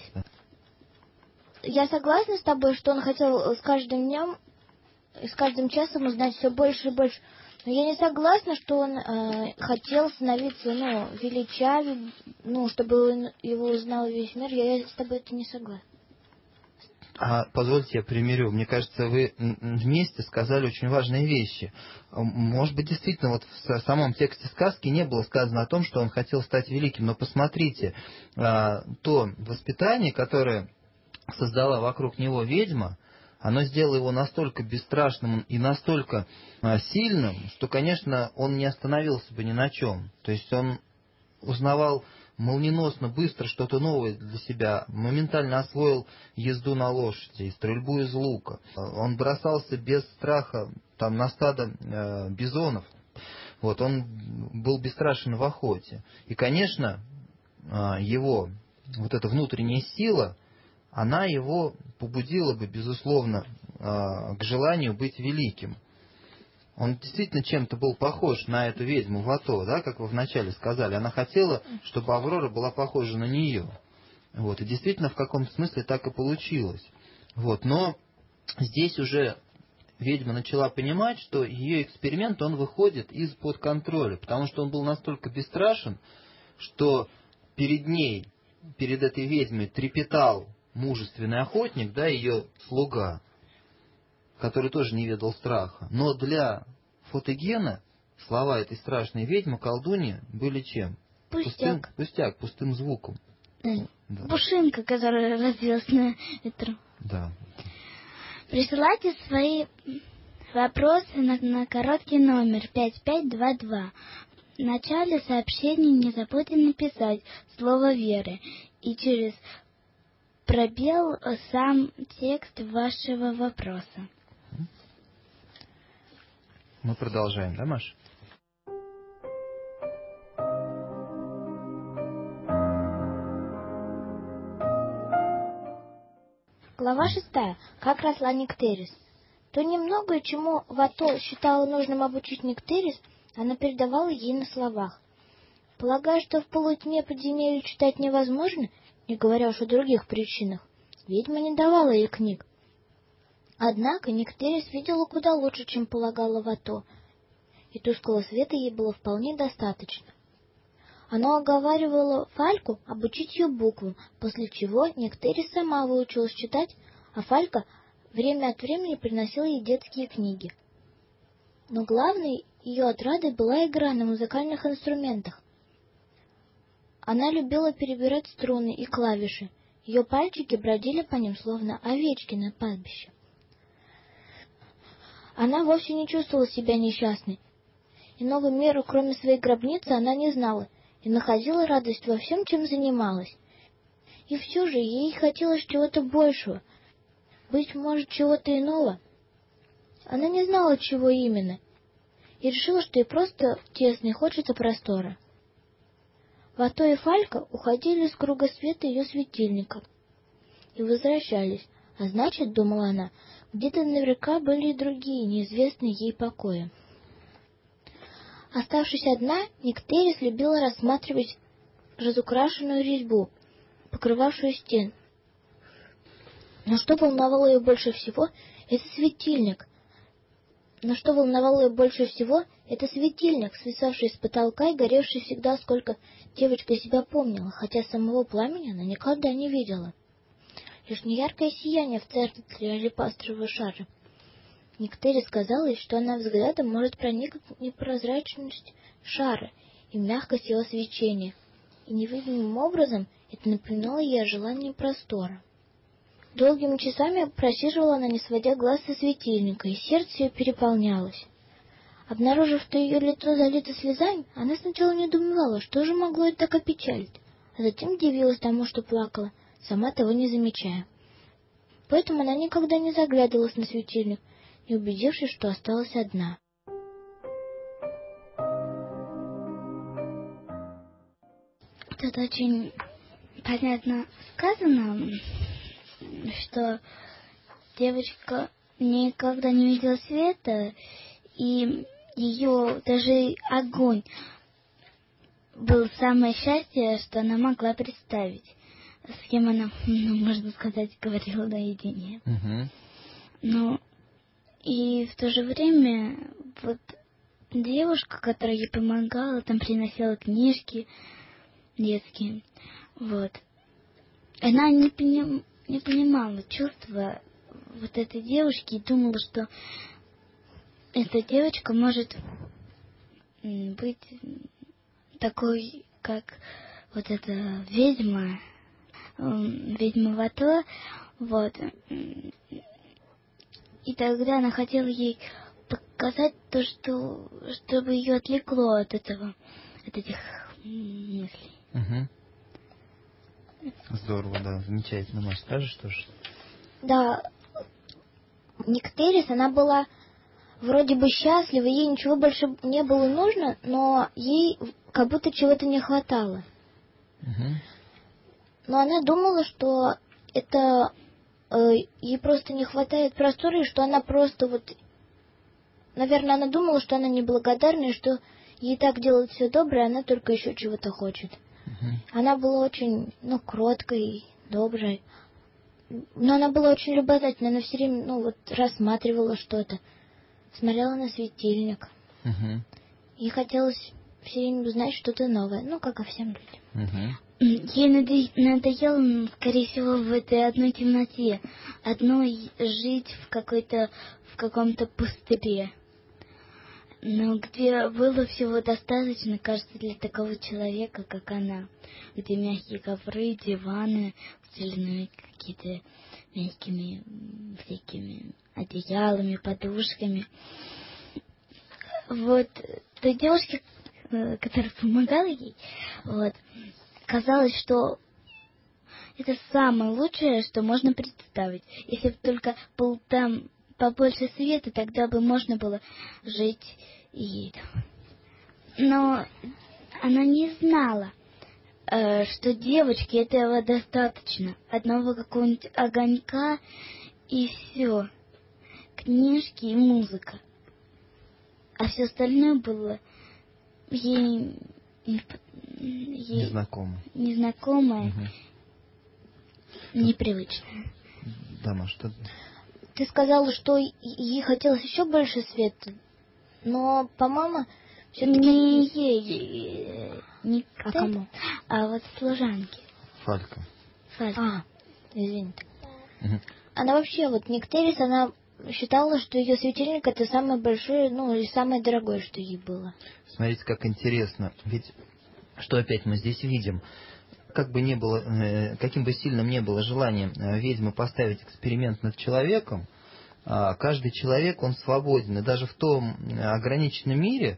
Я согласна с тобой, что он хотел с каждым днем и с каждым часом узнать все больше и больше. Но я не согласна, что он хотел становиться величавым, чтобы его узнал весь мир. Я с тобой это не согласна. Позвольте, я примирю. Мне кажется, вы вместе сказали очень важные вещи. Может быть, действительно, вот в самом тексте сказки не было сказано о том, что он хотел стать великим. Но посмотрите, то воспитание, которое создала вокруг него ведьма, оно сделало его настолько бесстрашным и настолько сильным, что, конечно, он не остановился бы ни на чем. То есть он узнавал молниеносно, быстро что-то новое для себя, моментально освоил езду на лошади и стрельбу из лука. Он бросался без страха на стадо бизонов. Он был бесстрашен в охоте. И, конечно, его вот эта внутренняя сила, она его побудила бы, безусловно, к желанию быть великим. Он действительно чем-то был похож на эту ведьму Вато, да, как вы вначале сказали. Она хотела, чтобы Аврора была похожа на нее. И действительно, в каком-то смысле так и получилось. Но здесь уже ведьма начала понимать, что ее эксперимент, он выходит из-под контроля, потому что он был настолько бесстрашен, что перед ней, перед этой ведьмой трепетал мужественный охотник, да, ее слуга, который тоже не ведал страха. Но для Фотогена слова этой страшной ведьмы, колдуньи, были чем? Пустяк. Пустым звуком. Да. Пушинка, которая разбилась на ветру. Да. Присылайте свои вопросы на короткий номер 5522. В начале сообщения не забудьте написать слово «Веры» и через пробел сам текст вашего вопроса. Мы продолжаем, да, Маша? Глава 6. Как росла Никтерис. То немногое, чему Вато считала нужным обучить Никтерис, она передавала ей на словах. Полагая, что в полутьме подземелья читать невозможно, не говоря уж о других причинах, ведьма не давала ей книг. Однако Никтерис видела куда лучше, чем полагала Вато, и тусклого света ей было вполне достаточно. Она уговаривала Фальку обучить ее буквам, после чего Никтерис сама выучилась читать, а Фалька время от времени приносила ей детские книги. Но главной ее отрадой была игра на музыкальных инструментах. Она любила перебирать струны и клавиши, ее пальчики бродили по ним, словно овечки на пастбище. Она вовсе не чувствовала себя несчастной. Иного мира, кроме своей гробницы, она не знала, и находила радость во всем, чем занималась. И все же ей хотелось чего-то большего, быть может, чего-то иного. Она не знала, чего именно, и решила, что ей просто тесно и хочется простора. Вато и Фалька уходили из круга света ее светильника и возвращались, а значит, думала она, где-то наверняка были и другие, неизвестные ей покои. Оставшись одна, Никтерис любила рассматривать разукрашенную резьбу, покрывавшую стену. Но что волновало ее больше всего, это светильник, свисавший с потолка и горевший всегда, сколько девочка себя помнила, хотя самого пламени она никогда не видела. Лишь неяркое сияние в церкви алебастрового шара. Никтерис казалось, что она взглядом может проникнуть в непрозрачность шара и мягкость его свечения, и невидимым образом это напоминало ей о желании простора. Долгими часами просиживала она, не сводя глаз со светильника, и сердце ее переполнялось. Обнаружив, что ее лицо залито слезами, она сначала недоумевала, что же могло ее так опечалить, а затем удивилась тому, что плакала, сама того не замечая. Поэтому она никогда не заглядывалась на светильник, не убедившись, что осталась одна. Тут очень понятно сказано, что девочка никогда не видела света, и ее даже огонь был самое счастье, что она могла представить, с кем она, можно сказать, говорила наедине. Но и в то же время вот девушка, которая ей помогала, там приносила книжки детские, вот, она не понимала чувства вот этой девушки и думала, что эта девочка может быть такой, как вот эта ведьма Вато, вот. И тогда она хотела ей показать то, чтобы ее отвлекло от этих мыслей. Здорово, да, замечательно. Маш, скажешь тоже? Да, Никтерис, она была вроде бы счастлива, ей ничего больше не было нужно, но ей как будто чего-то не хватало. Но она думала, что это ей просто не хватает простора, и что она просто вот... Наверное, она думала, что она неблагодарна, и что ей так делают все доброе, она только еще чего-то хочет. Она была очень, кроткой, доброй. Но она была очень любознательна, она все время, рассматривала что-то, смотрела на светильник. Ей хотелось все время узнать что-то новое, как и всем людям. Ей надоело, скорее всего, в этой одной темноте, одной жить в каком-то пустыре. но где было всего достаточно, кажется, для такого человека, как она. Где мягкие ковры, диваны, стеленные какие-то мягкими всякими одеялами, подушками. Вот той девушке, которая помогала ей, вот, казалось, что это самое лучшее, что можно представить. Если бы только был там побольше света, тогда бы можно было жить и... Но она не знала, что девочке этого достаточно. Одного какого-нибудь огонька и все. Книжки и музыка. А все остальное было ей незнакомое, непривычное. Дама, что... Ты сказала, что ей хотелось еще больше света, но, по-моему, все-таки... Не ей, не а кому? А вот служанке. Фалька. Извините. Она вообще, вот Никтерис, она считала, что ее светильник — это самое большое, ну, и самое дорогое, что ей было. Смотрите, как интересно. Ведь что опять мы здесь видим? Как бы ни было, каким бы сильным ни было желание ведьмы поставить эксперимент над человеком, каждый человек, он свободен. И даже в том ограниченном мире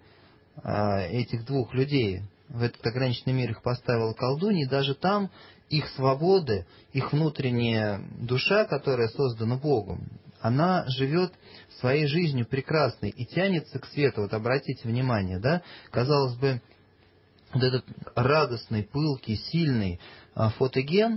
этих двух людей, в этот ограниченный мир их поставила колдунья, и даже там их свободы, их внутренняя душа, которая создана Богом, она живет своей жизнью прекрасной и тянется к свету. Вот обратите внимание, да, казалось бы, вот этот радостный, пылкий, сильный фотоген,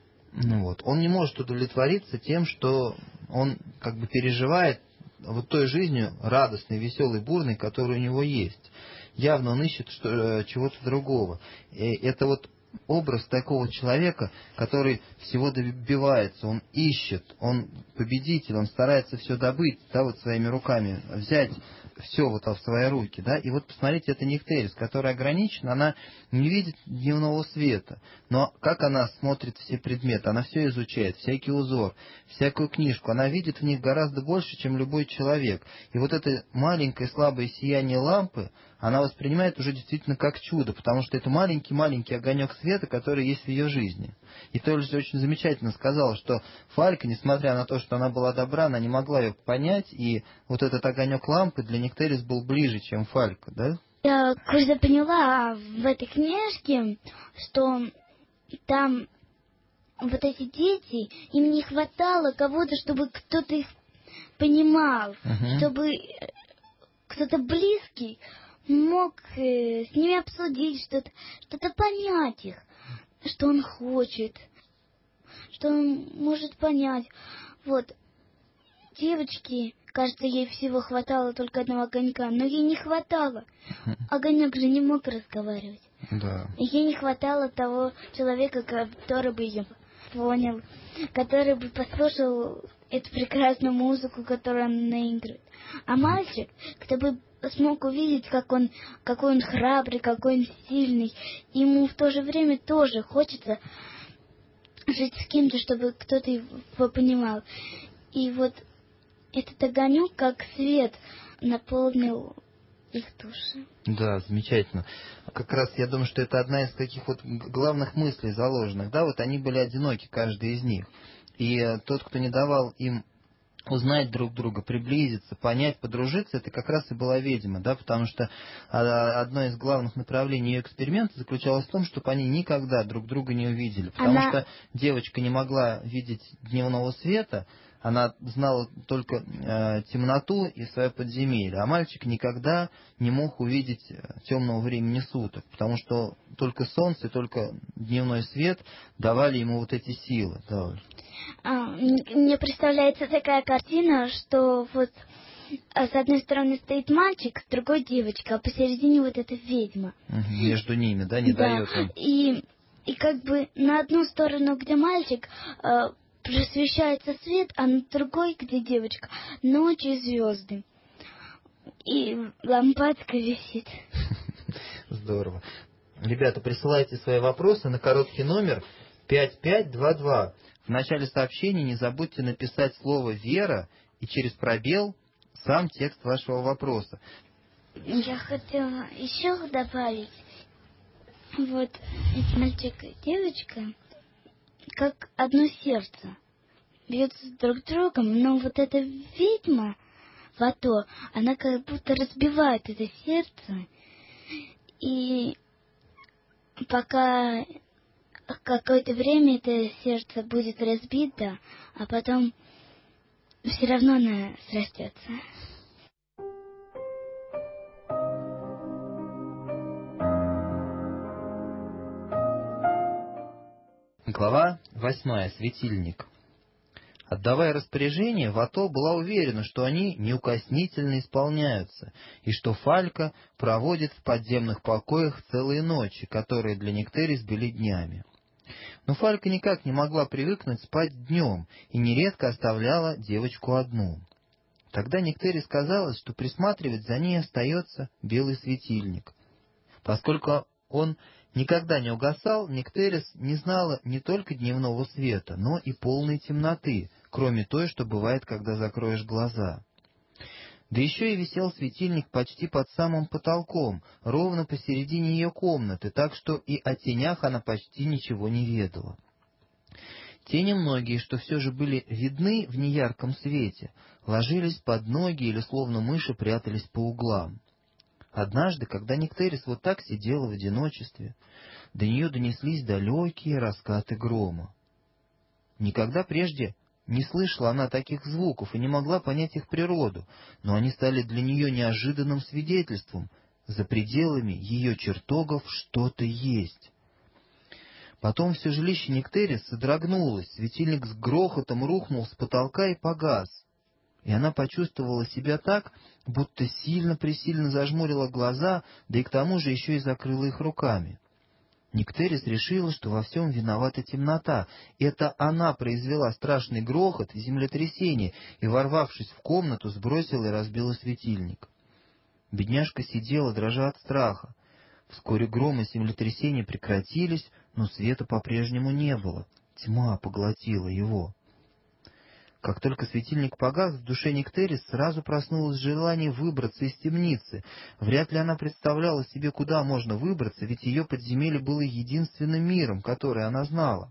он не может удовлетвориться тем, что он как бы переживает вот той жизнью радостной, веселой, бурной, которая у него есть. Явно он ищет чего-то другого. И это вот образ такого человека, который всего добивается, он ищет, он победитель, он старается все добыть, да, вот своими руками, взять все вот в свои руки, да, и вот посмотрите, это Никтерис, которая ограничена, она не видит дневного света, но как она смотрит все предметы, она все изучает, всякий узор, всякую книжку, она видит в них гораздо больше, чем любой человек, и вот это маленькое слабое сияние лампы, она воспринимает уже действительно как чудо, потому что это маленький-маленький огонек света, который есть в ее жизни. И Толь очень замечательно сказал, что Фалька, несмотря на то, что она была добра, она не могла ее понять, и вот этот огонек лампы для Никтерис был ближе, чем Фалька, да? Я кое-что поняла в этой книжке, что там вот эти дети, им не хватало кого-то, чтобы кто-то их понимал, чтобы кто-то близкий мог с ними обсудить что-то понять их, что он хочет, что он может понять. Вот, девочке, кажется, ей всего хватало только одного огонька, но ей не хватало. Огонек же не мог разговаривать. Да. Ей не хватало того человека, который бы ее понял, который бы послушал эту прекрасную музыку, которую она наигрывает. А мальчик, кто бы смог увидеть, какой он храбрый, какой он сильный, ему в то же время тоже хочется жить с кем-то, чтобы кто-то его понимал. И вот этот огонек, как свет, наполнил их души. Да, замечательно. Как раз я думаю, что это одна из таких вот главных мыслей заложенных. Да, вот они были одиноки, каждый из них. И тот, кто не давал им узнать друг друга, приблизиться, понять, подружиться, это как раз и была ведьма, да, потому что одно из главных направлений ее эксперимента заключалось в том, чтобы они никогда друг друга не увидели, потому что девочка не могла видеть дневного света, она знала только темноту и свое подземелье, а мальчик никогда не мог увидеть темного времени суток, потому что только солнце, только дневной свет давали ему вот эти силы. Да. Мне представляется такая картина, что вот с одной стороны стоит мальчик, с другой девочка, а посередине вот эта ведьма. Между ними, да, не дает им. И как бы на одну сторону, где мальчик, просвещается свет, а на другой, где девочка, ночь и звезды. И лампадка висит. Здорово. Ребята, присылайте свои вопросы на короткий номер 5522. В начале сообщения не забудьте написать слово «Вера» и через пробел сам текст вашего вопроса. Я хотела еще добавить, вот эти мальчик и девочка, как одно сердце, бьются друг другом, но вот эта ведьма Вато, она как будто разбивает это сердце, и пока какое-то время это сердце будет разбито, а потом все равно она срастется. Глава 8. Светильник. Отдавая распоряжение, Вато была уверена, что они неукоснительно исполняются, и что Фалька проводит в подземных покоях целые ночи, которые для Нектерис были днями. Но Фалька никак не могла привыкнуть спать днем и нередко оставляла девочку одну. Тогда Нектерис казалось, что присматривать за ней остается белый светильник. Поскольку он никогда не угасал, Нектерис не знала не только дневного света, но и полной темноты, кроме той, что бывает, когда закроешь глаза. Да еще и висел светильник почти под самым потолком, ровно посередине ее комнаты, так что и о тенях она почти ничего не ведала. Те немногие, что все же были видны в неярком свете, ложились под ноги или словно мыши прятались по углам. Однажды, когда Нектерис вот так сидела в одиночестве, до нее донеслись далекие раскаты грома. Никогда прежде не слышала она таких звуков и не могла понять их природу, но они стали для нее неожиданным свидетельством: за пределами ее чертогов что-то есть. Потом все жилище Нектерис содрогнулось, светильник с грохотом рухнул с потолка и погас. И она почувствовала себя так, будто сильно-пресильно зажмурила глаза, да и к тому же еще и закрыла их руками. Нектерис решила, что во всем виновата темнота. Это она произвела страшный грохот и землетрясение, и, ворвавшись в комнату, сбросила и разбила светильник. Бедняжка сидела, дрожа от страха. Вскоре гром и землетрясение прекратились, но света по-прежнему не было. Тьма поглотила его. Как только светильник погас, в душе Нектерис сразу проснулось желание выбраться из темницы. Вряд ли она представляла себе, куда можно выбраться, ведь ее подземелье было единственным миром, который она знала.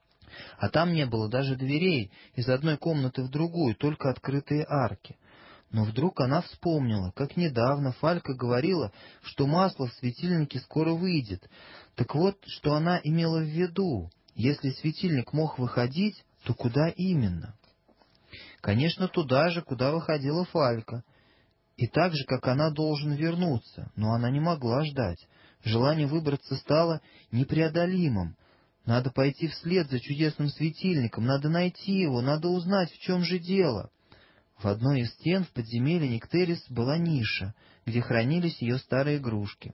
А там не было даже дверей, из одной комнаты в другую, только открытые арки. Но вдруг она вспомнила, как недавно Фалька говорила, что масло в светильнике скоро выйдет. Так вот, что она имела в виду. Если светильник мог выходить, то куда именно? Конечно, туда же, куда выходила Фалька. И так же, как она, должен вернуться. Но она не могла ждать. Желание выбраться стало непреодолимым. Надо пойти вслед за чудесным светильником, надо найти его, надо узнать, в чем же дело. В одной из стен в подземелье Нектерис была ниша, где хранились ее старые игрушки.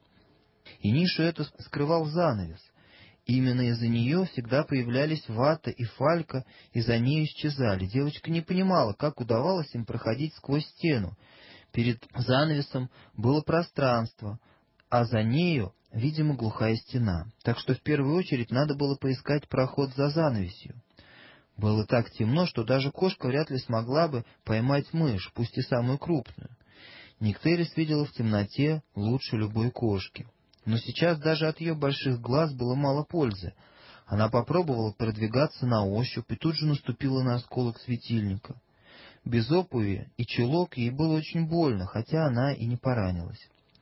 И нишу эту скрывал занавес. Именно из-за нее всегда появлялись Вата и Фалька, и за ней исчезали. Девочка не понимала, как удавалось им проходить сквозь стену. Перед занавесом было пространство, а за нею, видимо, глухая стена. Так что в первую очередь надо было поискать проход за занавесью. Было так темно, что даже кошка вряд ли смогла бы поймать мышь, пусть и самую крупную. Нектерис видела в темноте лучше любой кошки. Но сейчас даже от ее больших глаз было мало пользы. Она попробовала продвигаться на ощупь и тут же наступила на осколок светильника. Без обуви и чулок ей было очень больно, хотя она и не поранилась.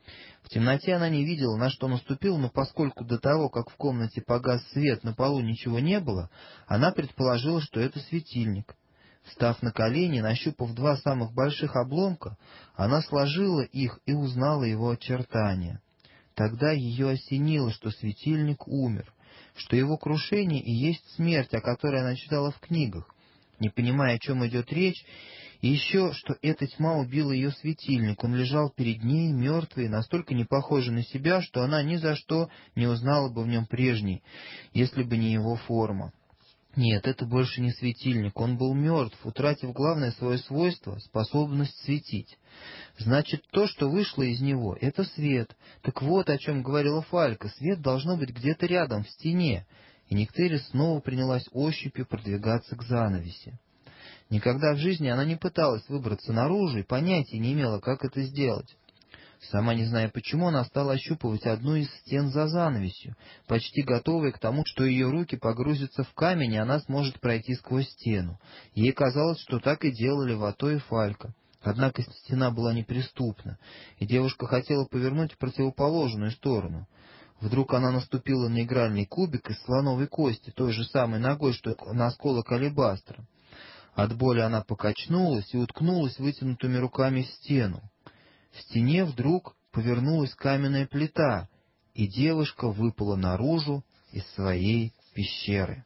В темноте она не видела, на что наступила, но поскольку до того, как в комнате погас свет, на полу ничего не было, она предположила, что это светильник. Встав на колени, нащупав два самых больших обломка, она сложила их и узнала его очертания. Тогда ее осенило, что светильник умер, что его крушение и есть смерть, о которой она читала в книгах, не понимая, о чем идет речь, и еще, что эта тьма убила ее светильник. Он лежал перед ней, мертвый, настолько не похожий на себя, что она ни за что не узнала бы в нем прежний, если бы не его форма. Нет, это больше не светильник, он был мертв, утратив главное свое свойство — способность светить. Значит, то, что вышло из него, — это свет. Так вот, о чем говорила Фалька, свет должно быть где-то рядом, в стене. И Нектерис снова принялась ощупью продвигаться к занавеси. Никогда в жизни она не пыталась выбраться наружу и понятия не имела, как это сделать. Сама не зная почему, она стала ощупывать одну из стен за занавесью, почти готовая к тому, что ее руки погрузятся в камень, и она сможет пройти сквозь стену. Ей казалось, что так и делали Вато и Фалька. Однако стена была неприступна, и девушка хотела повернуть в противоположную сторону. Вдруг она наступила на игральный кубик из слоновой кости, той же самой ногой, что на осколок алебастра. От боли она покачнулась и уткнулась вытянутыми руками в стену. В стене вдруг повернулась каменная плита, и девушка выпала наружу из своей пещеры.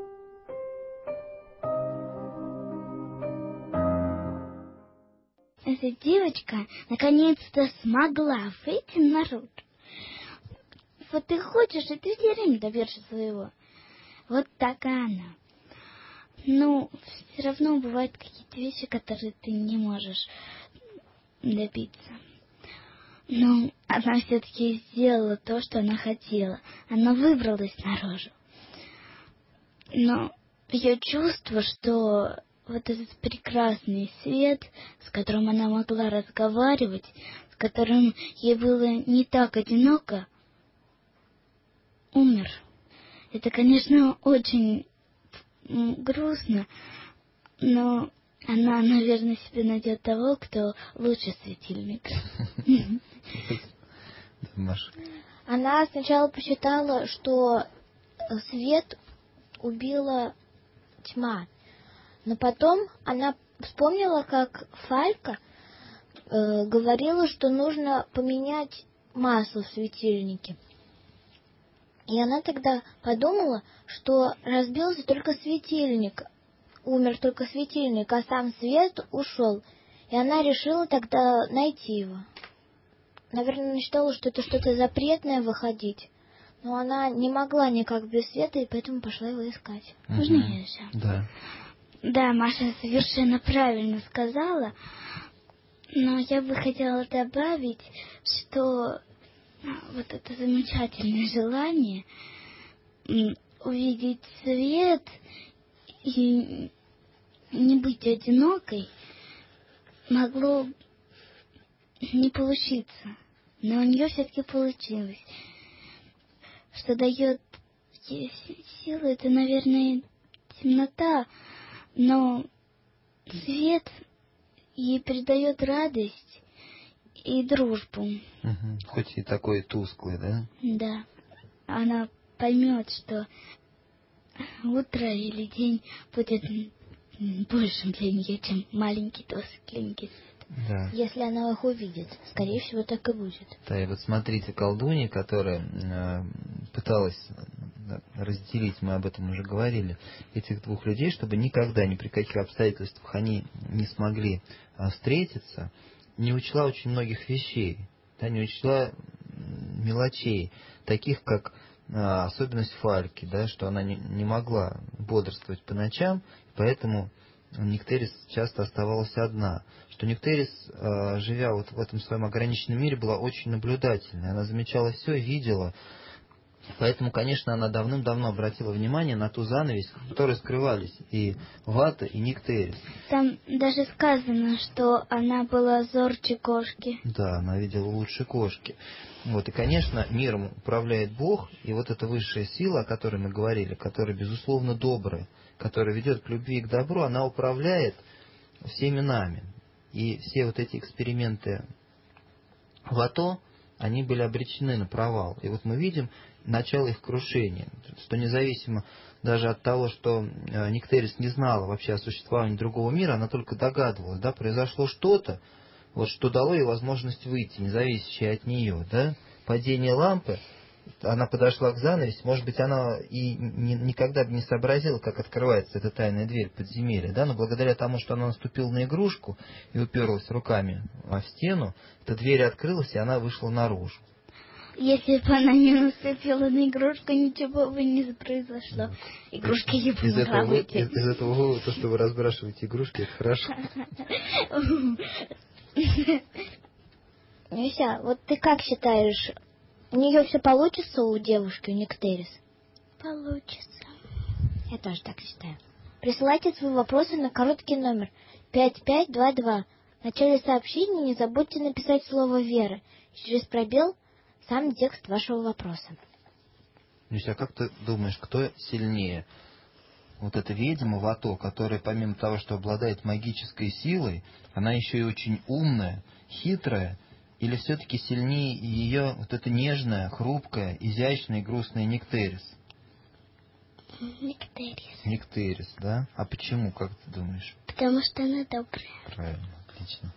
Эта девочка наконец-то смогла выйти наружу. Вот ты хочешь, и ты все время добьешься своего. Вот такая она. Но все равно бывают какие-то вещи, которые ты не можешь добиться. Но она все-таки сделала то, что она хотела. Она выбралась наружу. Но ее чувство, что вот этот прекрасный свет, с которым она могла разговаривать, с которым ей было не так одиноко, умер. Это, конечно, очень грустно, но она, наверное, себе найдет того, кто лучше светильника. Она сначала посчитала, что свет убила тьма, но потом она вспомнила, как Фалька говорила, что нужно поменять масло в светильнике. И она тогда подумала, что разбился только светильник, умер только светильник, а сам свет ушел. И она решила тогда найти его. Наверное, она считала, что это что-то запретное выходить. Но она не могла никак без света, и поэтому пошла его искать. Можно я еще? Да. Да, Маша совершенно правильно сказала. Но я бы хотела добавить, что вот это замечательное желание увидеть свет и не быть одинокой могло не получиться. Но у нее все-таки получилось. Что дает силы, это, наверное, темнота, но свет ей придает радость и дружбу. Угу. Хоть и такой тусклый, да? Да. Она поймет, что утро или день будет большим для нее, чем маленький тускленький. Да. Если она их увидит, скорее всего, так и будет. Да, и вот смотрите, колдунья, которая пыталась разделить, мы об этом уже говорили, этих двух людей, чтобы никогда, ни при каких обстоятельствах они не смогли встретиться, не учла очень многих вещей, да, не учла мелочей, таких как особенность Фальки, да, что она не могла бодрствовать по ночам, поэтому Никтерис часто оставалась одна, что Никтерис, живя вот в этом своем ограниченном мире, была очень наблюдательной, она замечала все, видела, поэтому, конечно, она давным-давно обратила внимание на ту занавесь, в которой скрывались и Вата, и Никтерис. Там даже сказано, что она была зорче кошки. Да, она видела лучше кошки. Вот, и, конечно, миром управляет Бог, и вот эта высшая сила, о которой мы говорили, которая, безусловно, добрая, которая ведет к любви и к добру, она управляет всеми нами. И все вот эти эксперименты Вато, они были обречены на провал. И вот мы видим начало их крушения, что независимо даже от того, что Никтерис не знала вообще о существовании другого мира, она только догадывалась, да, произошло что-то, вот что дало ей возможность выйти, не зависящее от нее, да, падение лампы, она подошла к занавеси, может быть, она и никогда бы не сообразила, как открывается эта тайная дверь подземелья, да, но благодаря тому, что она наступила на игрушку и уперлась руками в стену, эта дверь открылась, и она вышла наружу. Если бы она не наступила на игрушку, ничего бы не произошло. Игрушка ей помогла выйти. Из этого вывода, то, что вы разбрасываете игрушки, это хорошо. Нюся, вот ты как считаешь, у нее все получится у девушки, у Никтерис? Получится. Я тоже так считаю. Присылайте свои вопросы на короткий номер 5522. начале сообщения не забудьте написать слово «вера» и через пробел сам текст вашего вопроса. Люся, а как ты думаешь, кто сильнее? Вот эта ведьма Вато, которая помимо того, что обладает магической силой, она еще и очень умная, хитрая, или все-таки сильнее ее вот эта нежная, хрупкая, изящная и грустная Никтерис? Никтерис. Никтерис, да? А почему, как ты думаешь? Потому что она добрая. Правильно, отлично.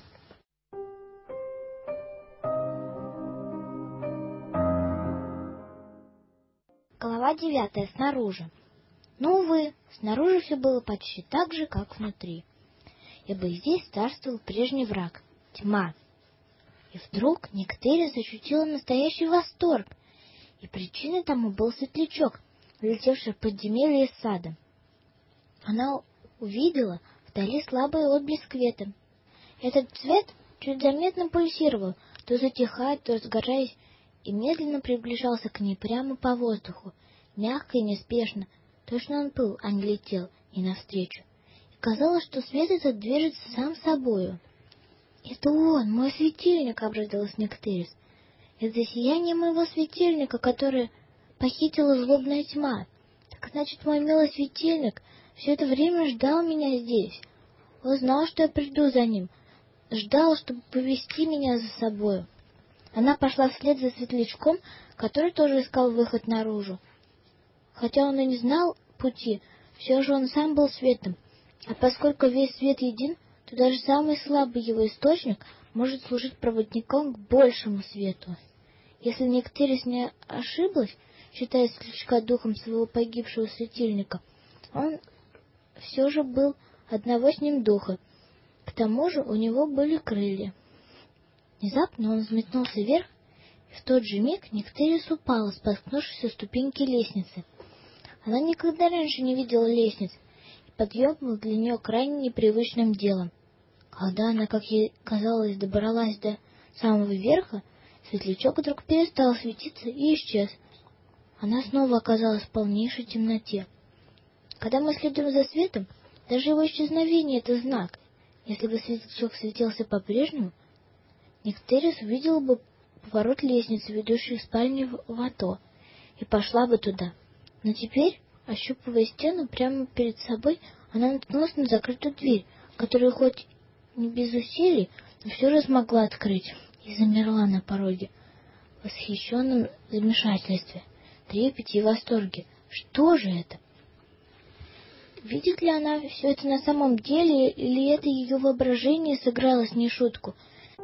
Глава 9. Снаружи. Но, увы, снаружи все было почти так же, как внутри. Ибо здесь царствовал прежний враг — тьма. И вдруг Никтерис ощутила настоящий восторг, и причиной тому был светлячок, влетевший в подземелье из сада. Она увидела вдали слабый отблеск света. Этот цвет чуть заметно пульсировал, то затихая, то сгораясь, и медленно приближался к ней прямо по воздуху, мягко и неспешно. Точно он плыл, а не летел, и навстречу. И казалось, что свет этот движется сам собою. «Это он, мой светильник!» — обрадовалась Никтерис. «Это сияние моего светильника, которое похитила злобная тьма. Так значит, мой милый светильник все это время ждал меня здесь. Он знал, что я приду за ним, ждал, чтобы повести меня за собою». Она пошла вслед за светлячком, который тоже искал выход наружу. Хотя он и не знал пути, все же он сам был светом, а поскольку весь свет един, то даже самый слабый его источник может служить проводником к большему свету. Если Никтерис не ошиблась, считая светлячка духом своего погибшего светильника, он все же был одного с ним духа. К тому же у него были крылья. Внезапно он взметнулся вверх, и в тот же миг Никтерис упала, споткнувшись о ступеньки лестницы. Она никогда раньше не видела лестниц, и подъем был для нее крайне непривычным делом. Когда она, как ей казалось, добралась до самого верха, светлячок вдруг перестал светиться и исчез. Она снова оказалась в полнейшей темноте. Когда мы следуем за светом, даже его исчезновение — это знак. Если бы светлячок светился по-прежнему, Никтерис увидела бы поворот лестницы, ведущей в спальню Вато, и пошла бы туда. Но теперь, ощупывая стену прямо перед собой, она наткнулась на закрытую дверь, которую хоть не без усилий, но все же смогла открыть, и замерла на пороге, в восхищенном замешательстве, трепете и восторге. Что же это? Видит ли она все это на самом деле, или это ее воображение сыграло с ней шутку?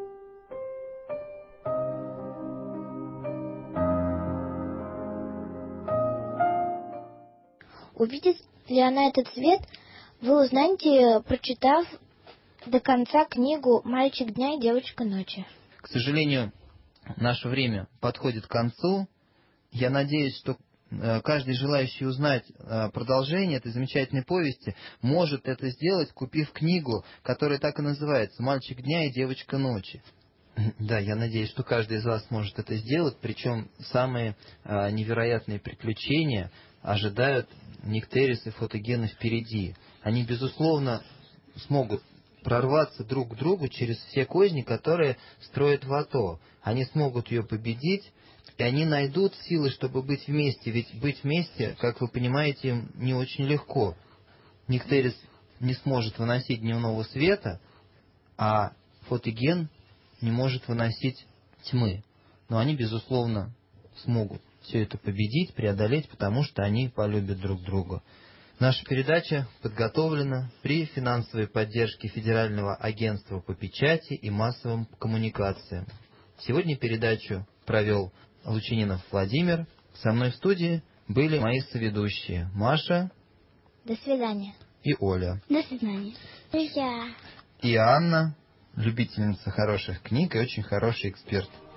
Увидит ли она этот цвет, вы узнаете, прочитав до конца книгу «Мальчик дня и девочка ночи». К сожалению, наше время подходит к концу. Я надеюсь, что каждый желающий узнать продолжение этой замечательной повести может это сделать, купив книгу, которая так и называется «Мальчик дня и девочка ночи». Да, я надеюсь, что каждый из вас может это сделать, причем самые невероятные приключения ожидают Никтерис и Фотогена впереди. Они, безусловно, смогут прорваться друг к другу через все козни, которые строит Вато. Они смогут ее победить, и они найдут силы, чтобы быть вместе. Ведь быть вместе, как вы понимаете, им не очень легко. Никтерис не сможет выносить дневного света, а Фотоген не может выносить тьмы. Но они, безусловно, смогут все это победить, преодолеть, потому что они полюбят друг друга. Наша передача подготовлена при финансовой поддержке Федерального агентства по печати и массовым коммуникациям. Сегодня передачу провел Лучининов Владимир. Со мной в студии были мои соведущие Маша. До свидания. И Оля. До свидания. Друзья. И Анна, любительница хороших книг и очень хороший эксперт.